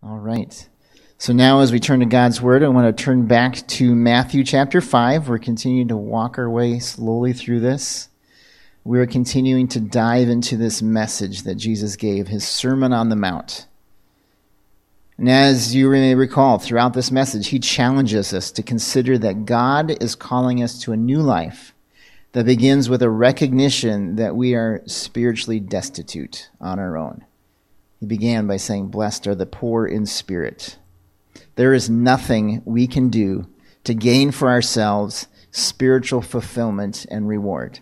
All right. So now as we turn to God's Word, I want to turn back to Matthew chapter 5. We're continuing to walk our way slowly through this. We're continuing to dive into this message that Jesus gave, his Sermon on the Mount. And as you may recall, throughout this message, he challenges us to consider that God is calling us to a new life that begins with a recognition that we are spiritually destitute on our own. He began by saying, "Blessed are the poor in spirit." There is nothing we can do to gain for ourselves spiritual fulfillment and reward.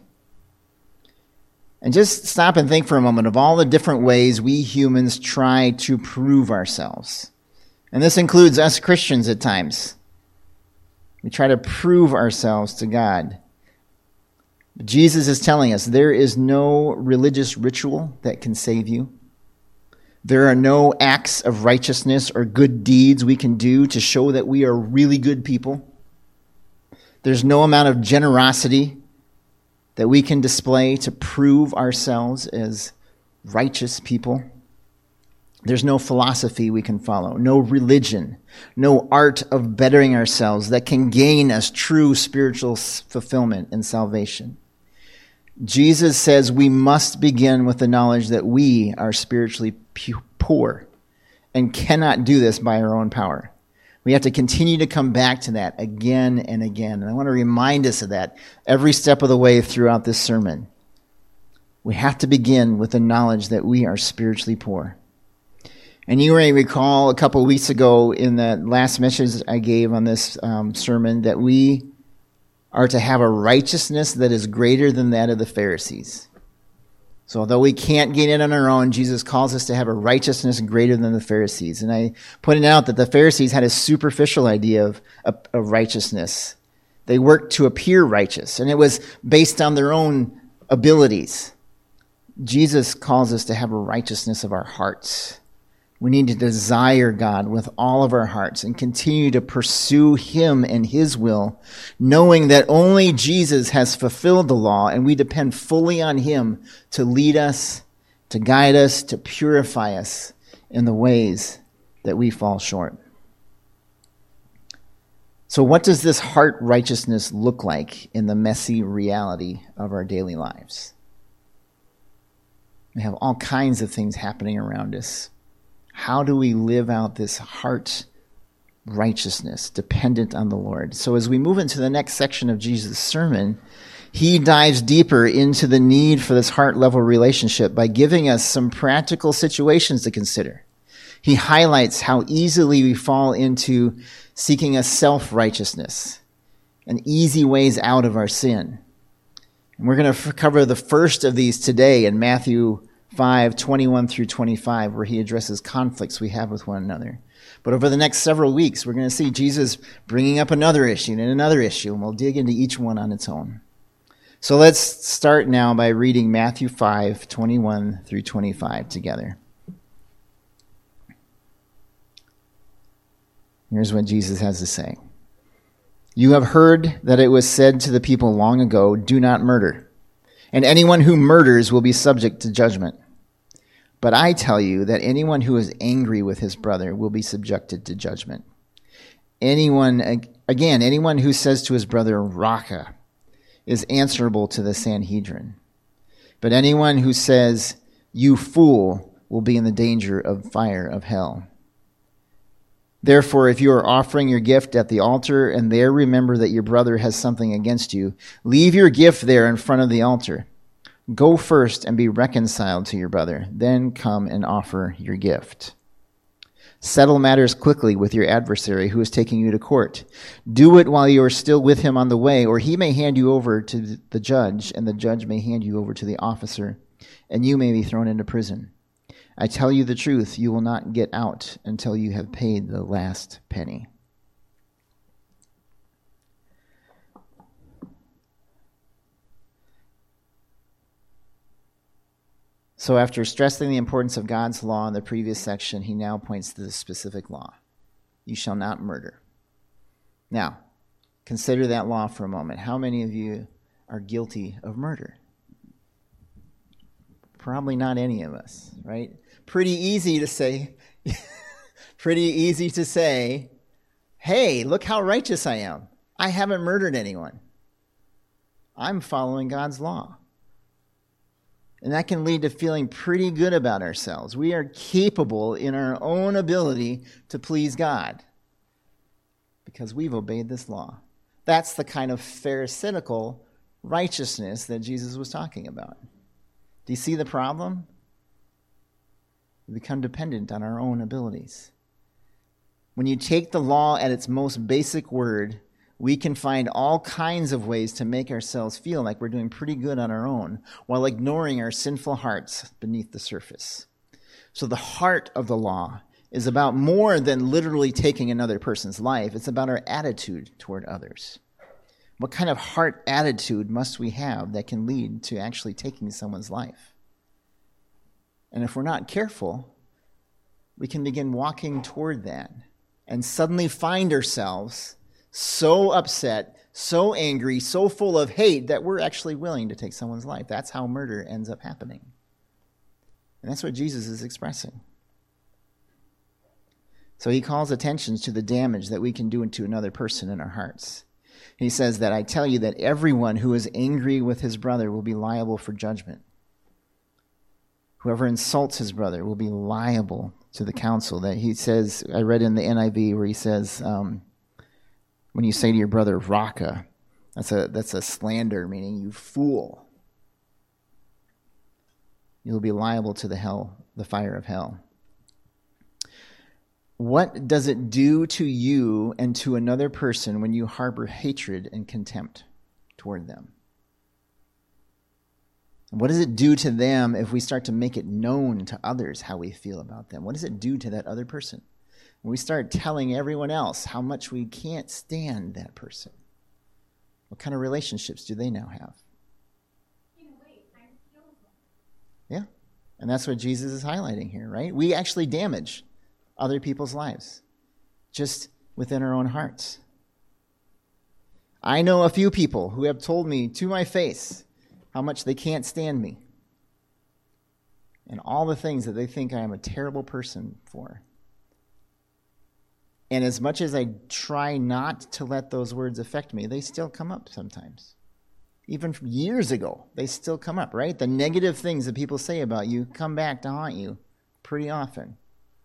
And just stop and think for a moment of all the different ways we humans try to prove ourselves. And this includes us Christians at times. We try to prove ourselves to God. But Jesus is telling us there is no religious ritual that can save you. There are no acts of righteousness or good deeds we can do to show that we are really good people. There's no amount of generosity that we can display to prove ourselves as righteous people. There's no philosophy we can follow, no religion, no art of bettering ourselves that can gain us true spiritual fulfillment and salvation. Jesus says we must begin with the knowledge that we are spiritually poor and cannot do this by our own power. We have to continue to come back to that again and again. And I want to remind us of that every step of the way throughout this sermon. We have to begin with the knowledge that we are spiritually poor. And you may recall a couple of weeks ago in that last message I gave on this sermon that we are to have a righteousness that is greater than that of the Pharisees. So although we can't gain it on our own, Jesus calls us to have a righteousness greater than the Pharisees. And I pointed out that the Pharisees had a superficial idea of righteousness. They worked to appear righteous, and it was based on their own abilities. Jesus calls us to have a righteousness of our hearts. We need to desire God with all of our hearts and continue to pursue him and his will, knowing that only Jesus has fulfilled the law and we depend fully on him to lead us, to guide us, to purify us in the ways that we fall short. So what does this heart righteousness look like in the messy reality of our daily lives? We have all kinds of things happening around us. How do we live out this heart righteousness dependent on the Lord? So as we move into the next section of Jesus' sermon, he dives deeper into the need for this heart-level relationship by giving us some practical situations to consider. He highlights how easily we fall into seeking a self-righteousness and easy ways out of our sin. And we're going to cover the first of these today in Matthew 5:21 through 25, where he addresses conflicts we have with one another. But over the next several weeks, we're going to see Jesus bringing up another issue and another issue, and we'll dig into each one on its own. So let's start now by reading Matthew 5:21 through 25 together. Here's what Jesus has to say. "You have heard that it was said to the people long ago, 'Do not murder,' and anyone who murders will be subject to judgment. But I tell you that anyone who is angry with his brother will be subjected to judgment. Anyone who says to his brother, 'Raca,' is answerable to the Sanhedrin. But anyone who says, 'You fool,' will be in the danger of fire of hell. Therefore, if you are offering your gift at the altar and there remember that your brother has something against you, leave your gift there in front of the altar. Go first and be reconciled to your brother, then come and offer your gift. Settle matters quickly with your adversary who is taking you to court. Do it while you are still with him on the way, or he may hand you over to the judge, and the judge may hand you over to the officer, and you may be thrown into prison. I tell you the truth, you will not get out until you have paid the last penny." So after stressing the importance of God's law in the previous section, he now points to the specific law. You shall not murder. Now, consider that law for a moment. How many of you are guilty of murder? Probably not any of us, right? Pretty easy to say, Pretty easy to say, hey, look how righteous I am. I haven't murdered anyone. I'm following God's law. And that can lead to feeling pretty good about ourselves. We are capable in our own ability to please God because we've obeyed this law. That's the kind of pharisaical righteousness that Jesus was talking about. Do you see the problem? We become dependent on our own abilities. When you take the law at its most basic word, we can find all kinds of ways to make ourselves feel like we're doing pretty good on our own while ignoring our sinful hearts beneath the surface. So the heart of the law is about more than literally taking another person's life. It's about our attitude toward others. What kind of heart attitude must we have that can lead to actually taking someone's life? And if we're not careful, we can begin walking toward that and suddenly find ourselves so upset, so angry, so full of hate that we're actually willing to take someone's life. That's how murder ends up happening. And that's what Jesus is expressing. So he calls attention to the damage that we can do to another person in our hearts. He says that I tell you that everyone who is angry with his brother will be liable for judgment. Whoever insults his brother will be liable to the council. That he says, I read in the NIV where he says, when you say to your brother, Raka, that's a slander, meaning you fool. You'll be liable to the fire of hell. What does it do to you and to another person when you harbor hatred and contempt toward them? What does it do to them if we start to make it known to others how we feel about them? What does it do to that other person? When we start telling everyone else how much we can't stand that person, what kind of relationships do they now have? Yeah, and that's what Jesus is highlighting here, right? We actually damage other people's lives just within our own hearts. I know a few people who have told me to my face how much they can't stand me and all the things that they think I am a terrible person for. And as much as I try not to let those words affect me, they still come up sometimes. Even from years ago, they still come up, right? The negative things that people say about you come back to haunt you pretty often.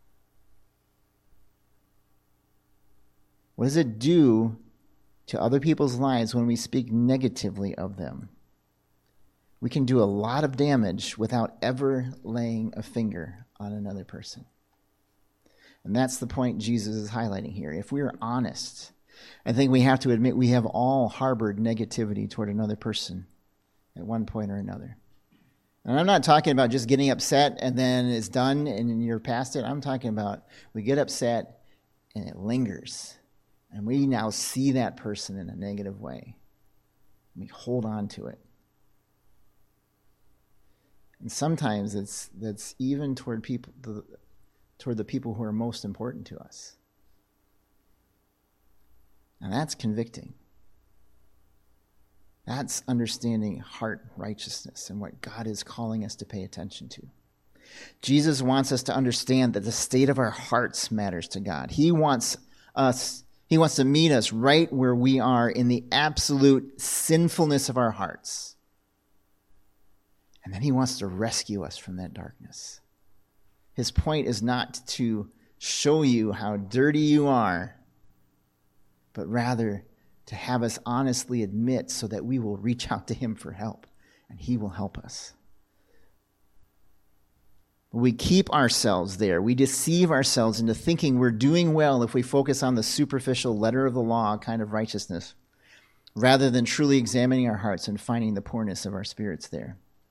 What does it do to other people's lives when we speak negatively of them? We can do a lot of damage without ever laying a finger on another person. And that's the point Jesus is highlighting here. If we are honest, I think we have to admit we have all harbored negativity toward another person at one point or another. And I'm not talking about just getting upset and then it's done and you're past it. I'm talking about we get upset and it lingers. And we now see that person in a negative way. We hold on to it. And sometimes that's even toward the people who are most important to us. And that's convicting. That's understanding heart righteousness and what God is calling us to pay attention to. Jesus wants us to understand that the state of our hearts matters to God. He wants to meet us right where we are in the absolute sinfulness of our hearts. And then he wants to rescue us from that darkness. His point is not to show you how dirty you are, but rather to have us honestly admit so that we will reach out to him for help, and he will help us. We keep ourselves there. We deceive ourselves into thinking we're doing well if we focus on the superficial letter of the law kind of righteousness, rather than truly examining our hearts and finding the poorness of our spirits there.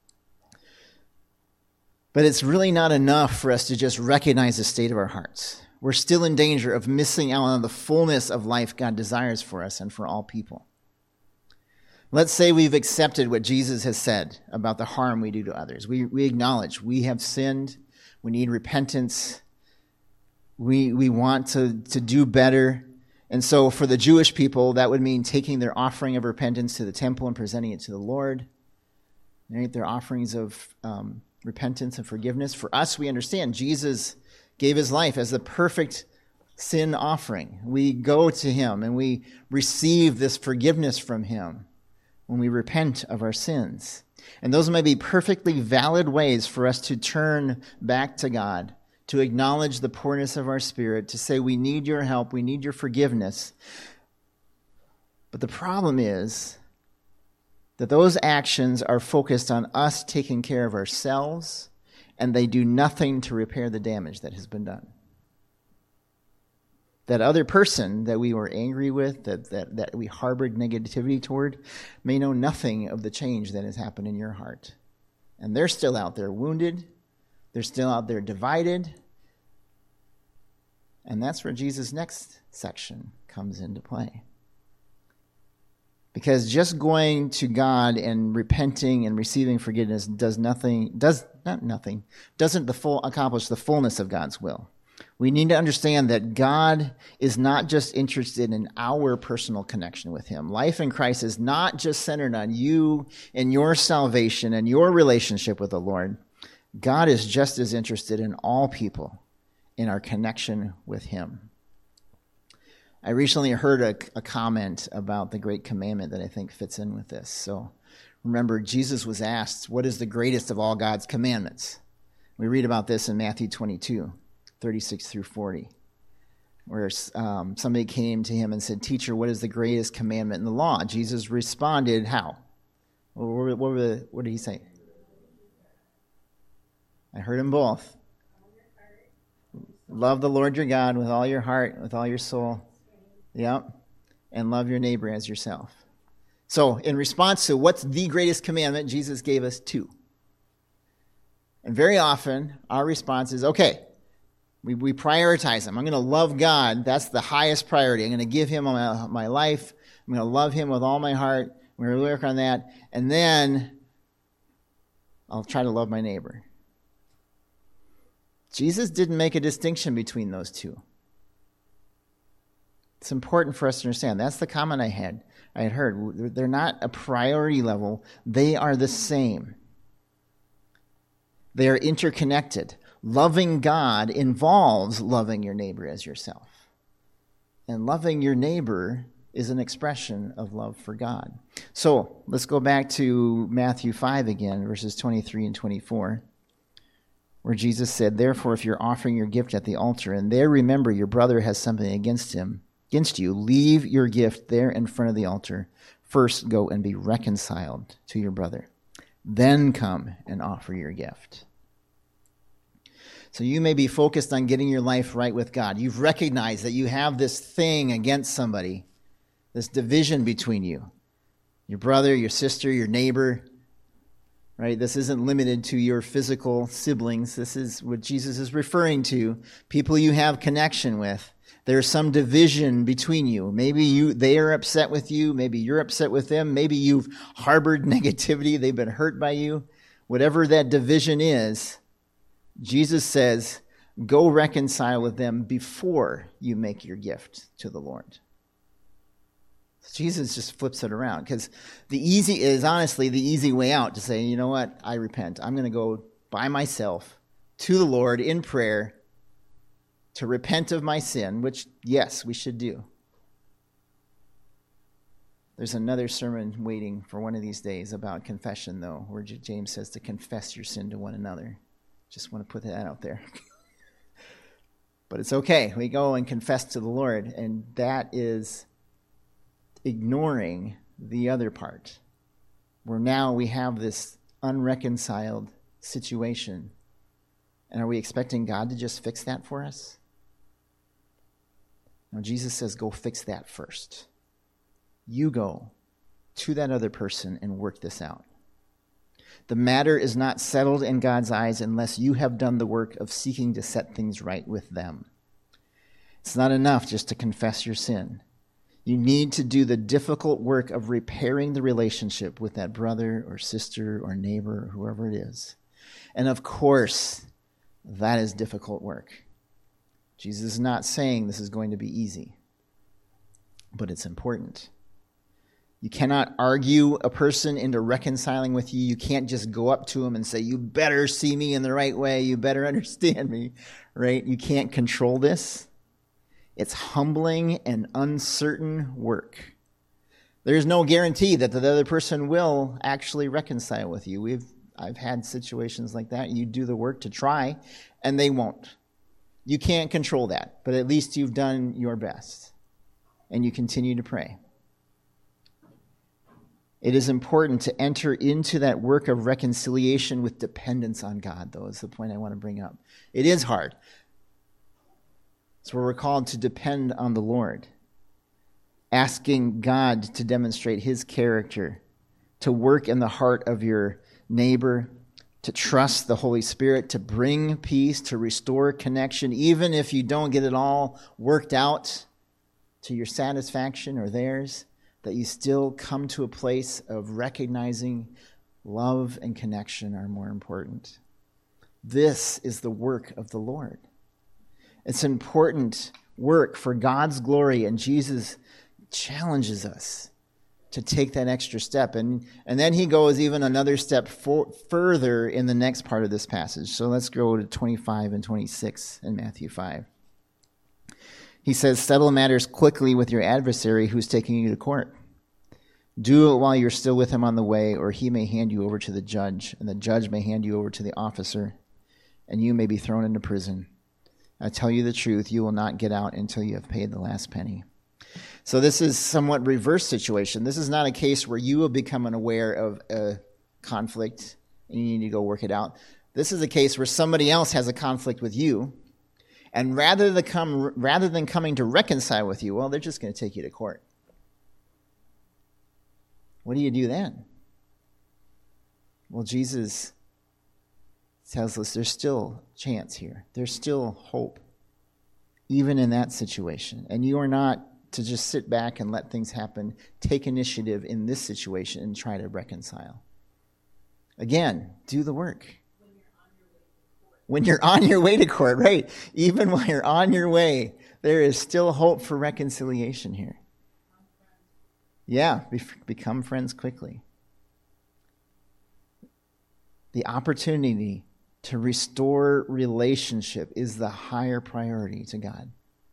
But it's really not enough for us to just recognize the state of our hearts. We're still in danger of missing out on the fullness of life God desires for us and for all people. Let's say we've accepted what Jesus has said about the harm we do to others. We acknowledge we have sinned. We need repentance. We want to do better. And so for the Jewish people, that would mean taking their offering of repentance to the temple and presenting it to the Lord. Right? Their offerings of repentance and forgiveness. For us, we understand Jesus gave his life as the perfect sin offering. We go to him and we receive this forgiveness from him when we repent of our sins. And those may be perfectly valid ways for us to turn back to God, to acknowledge the poorness of our spirit, to say we need your help, we need your forgiveness. But the problem is that those actions are focused on us taking care of ourselves, and they do nothing to repair the damage that has been done. That other person that we were angry with, that we harbored negativity toward, may know nothing of the change that has happened in your heart. And they're still out there wounded. They're still out there divided. And that's where Jesus' next section comes into play. Because just going to God and repenting and receiving forgiveness doesn't accomplish the fullness of God's will. We need to understand that God is not just interested in our personal connection with him. Life in Christ is not just centered on you and your salvation and your relationship with the Lord. God is just as interested in all people in our connection with him. I recently heard a comment about the Great Commandment that I think fits in with this. So remember, Jesus was asked, what is the greatest of all God's commandments? We read about this in Matthew 22, 36 through 40, where somebody came to him and said, Teacher, what is the greatest commandment in the law? Jesus responded, how? What did he say? I heard them both. Love the Lord your God with all your heart, with all your soul. Yep. And love your neighbor as yourself. So in response to what's the greatest commandment, Jesus gave us two. And very often our response is, okay, we prioritize them. I'm going to love God. That's the highest priority. I'm going to give him my life. I'm going to love him with all my heart. I'm going to work on that. And then I'll try to love my neighbor. Jesus didn't make a distinction between those two. It's important for us to understand. That's the comment I had heard. They're not a priority level. They are the same. They are interconnected. Loving God involves loving your neighbor as yourself. And loving your neighbor is an expression of love for God. So let's go back to Matthew 5 again, verses 23 and 24. Where Jesus said, Therefore, if you're offering your gift at the altar, and there remember your brother has something against you, leave your gift there in front of the altar. First go and be reconciled to your brother. Then come and offer your gift. So you may be focused on getting your life right with God. You've recognized that you have this thing against somebody, this division between you. Your brother, your sister, your neighbor. Right? This isn't limited to your physical siblings. This is what Jesus is referring to. People you have connection with. There's some division between you. Maybe they are upset with you. Maybe you're upset with them. Maybe you've harbored negativity. They've been hurt by you. Whatever that division is, Jesus says, go reconcile with them before you make your gift to the Lord. Jesus just flips it around because the easy way out to say, you know what, I repent. I'm going to go by myself to the Lord in prayer to repent of my sin, which, yes, we should do. There's another sermon waiting for one of these days about confession, though, where James says to confess your sin to one another. Just want to put that out there. But it's okay. We go and confess to the Lord, and that is ignoring the other part, where now we have this unreconciled situation. And are we expecting God to just fix that for us? No, Jesus says, go fix that first. You go to that other person and work this out. The matter is not settled in God's eyes unless you have done the work of seeking to set things right with them. It's not enough just to confess your sin. You need to do the difficult work of repairing the relationship with that brother or sister or neighbor or whoever it is. And of course, that is difficult work. Jesus is not saying this is going to be easy, but it's important. You cannot argue a person into reconciling with you. You can't just go up to them and say, you better see me in the right way. You better understand me, right? You can't control this. It's humbling and uncertain work. There's no guarantee that the other person will actually reconcile with you. I've had situations like that. You do the work to try, and they won't. You can't control that, but at least you've done your best, and you continue to pray. It is important to enter into that work of reconciliation with dependence on God, though, is the point I want to bring up. It is hard. It's where we're called to depend on the Lord, asking God to demonstrate his character, to work in the heart of your neighbor, to trust the Holy Spirit, to bring peace, to restore connection, even if you don't get it all worked out to your satisfaction or theirs, that you still come to a place of recognizing love and connection are more important. This is the work of the Lord. It's important work for God's glory, and Jesus challenges us to take that extra step. And then he goes even another step further in the next part of this passage. So let's go to 25 and 26 in Matthew 5. He says, settle matters quickly with your adversary who's taking you to court. Do it while you're still with him on the way, or he may hand you over to the judge, and the judge may hand you over to the officer, and you may be thrown into prison. I tell you the truth, you will not get out until you have paid the last penny. So this is somewhat reverse situation. This is not a case where you have become aware of a conflict and you need to go work it out. This is a case where somebody else has a conflict with you, and rather than coming to reconcile with you, well, they're just going to take you to court. What do you do then? Well, Jesus tells us there's still chance here. There's still hope, even in that situation. And you are not to just sit back and let things happen. Take initiative in this situation and try to reconcile. Again, do the work. When you're on your way to court, right? Even while you're on your way, there is still hope for reconciliation here. Yeah, become friends quickly. The opportunity to restore relationship is the higher priority to God.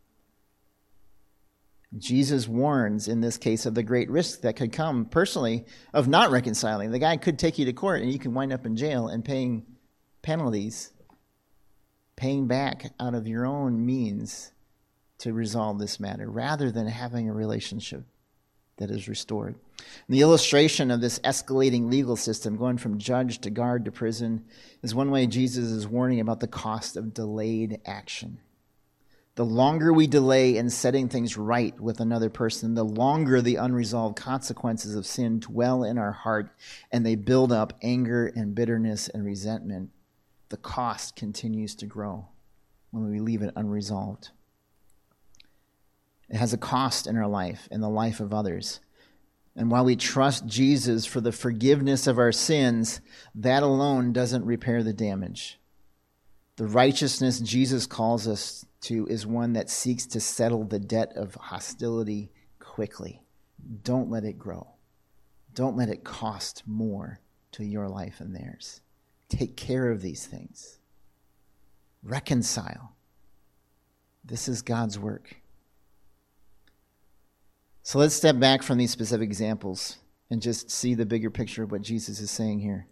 Jesus warns in this case of the great risk that could come personally of not reconciling. The guy could take you to court and you can wind up in jail and paying penalties, paying back out of your own means to resolve this matter, rather than having a relationship that is restored. And the illustration of this escalating legal system, going from judge to guard to prison, is one way Jesus is warning about the cost of delayed action. The longer we delay in setting things right with another person, the longer the unresolved consequences of sin dwell in our heart, and they build up anger and bitterness and resentment. The cost continues to grow when we leave it unresolved. It has a cost in our life, in the life of others. And while we trust Jesus for the forgiveness of our sins, that alone doesn't repair the damage. The righteousness Jesus calls us to is one that seeks to settle the debt of hostility quickly. Don't let it grow. Don't let it cost more to your life and theirs. Take care of these things. Reconcile. This is God's work. So let's step back from these specific examples and just see the bigger picture of what Jesus is saying here.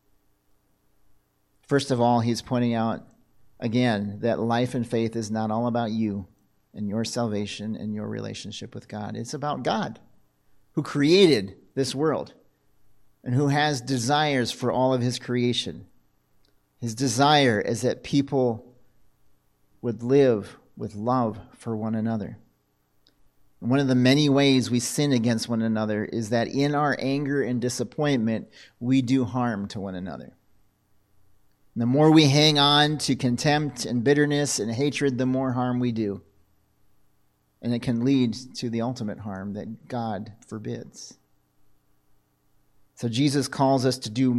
First of all, he's pointing out, again, that life and faith is not all about you and your salvation and your relationship with God. It's about God, who created this world and who has desires for all of his creation. His desire is that people would live with love for one another. And one of the many ways we sin against one another is that in our anger and disappointment, we do harm to one another. And the more we hang on to contempt and bitterness and hatred, the more harm we do. And it can lead to the ultimate harm that God forbids. So Jesus calls us to do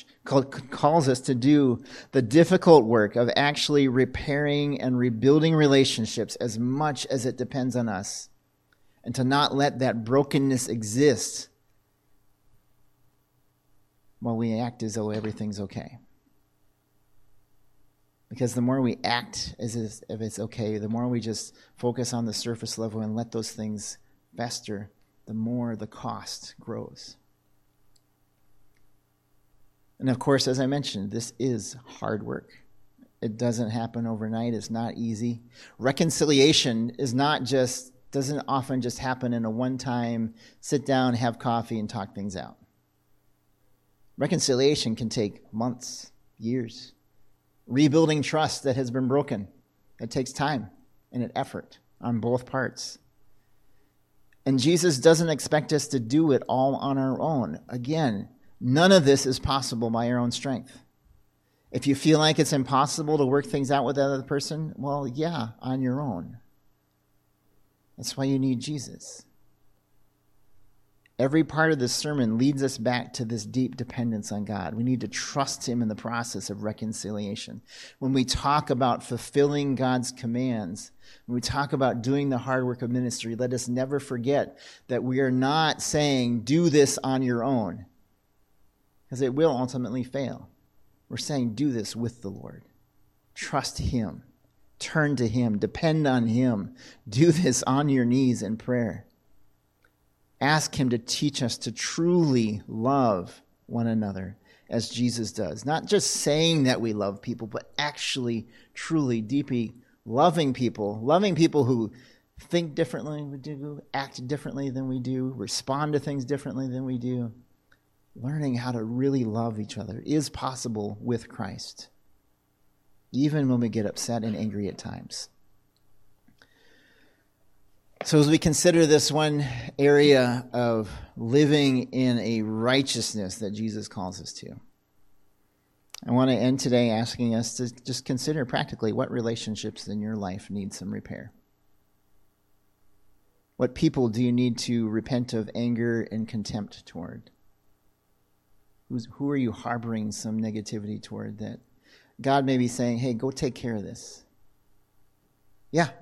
the difficult work of actually repairing and rebuilding relationships as much as it depends on us. And to not let that brokenness exist while we act as though everything's okay. Because the more we act as if it's okay, the more we just focus on the surface level and let those things fester, the more the cost grows. And of course, as I mentioned, this is hard work. It doesn't happen overnight. It's not easy. Reconciliation doesn't often just happen in a one-time sit down, have coffee, and talk things out. Reconciliation can take months, years. Rebuilding trust that has been broken, it takes time and an effort on both parts. And Jesus doesn't expect us to do it all on our own. Again, none of this is possible by our own strength. If you feel like it's impossible to work things out with that other person, well, yeah, on your own. That's why you need Jesus. Every part of this sermon leads us back to this deep dependence on God. We need to trust him in the process of reconciliation. When we talk about fulfilling God's commands, when we talk about doing the hard work of ministry, let us never forget that we are not saying, do this on your own, because it will ultimately fail. We're saying, do this with the Lord. Trust him. Turn to him. Depend on him. Do this on your knees in prayer. Ask him to teach us to truly love one another as Jesus does. Not just saying that we love people, but actually, truly, deeply loving people who think differently than we do, act differently than we do, respond to things differently than we do. Learning how to really love each other is possible with Christ, even when we get upset and angry at times. So as we consider this one area of living in a righteousness that Jesus calls us to, I want to end today asking us to just consider practically what relationships in your life need some repair. What people do you need to repent of anger and contempt toward? Who are you harboring some negativity toward that God may be saying, hey, go take care of this? Yeah.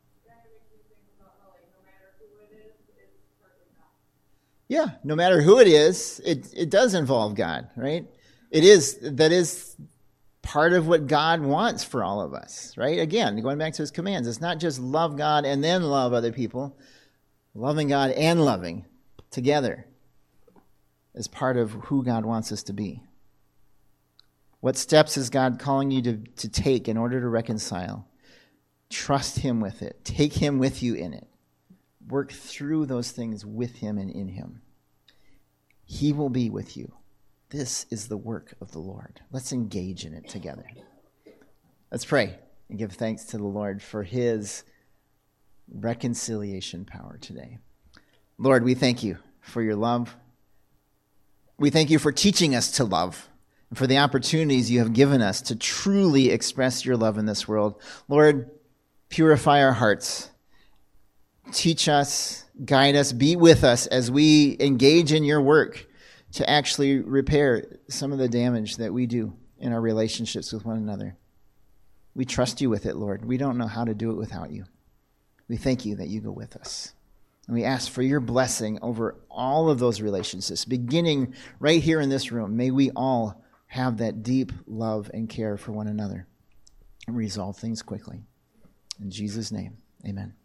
Yeah, no matter who it is, it does involve God, right? That is part of what God wants for all of us, right? Again, going back to his commands, it's not just love God and then love other people. Loving God and loving together is part of who God wants us to be. What steps is God calling you to take in order to reconcile? Trust him with it. Take him with you in it. Work through those things with him and in him. He will be with you. This is the work of the Lord. Let's engage in it together. Let's pray and give thanks to the Lord for his reconciliation power today. Lord, we thank you for your love. We thank you for teaching us to love and for the opportunities you have given us to truly express your love in this world. Lord, purify our hearts. Teach us, guide us, be with us as we engage in your work to actually repair some of the damage that we do in our relationships with one another. We trust you with it, Lord. We don't know how to do it without you. We thank you that you go with us. And we ask for your blessing over all of those relationships, beginning right here in this room. May we all have that deep love and care for one another and resolve things quickly. In Jesus' name, amen.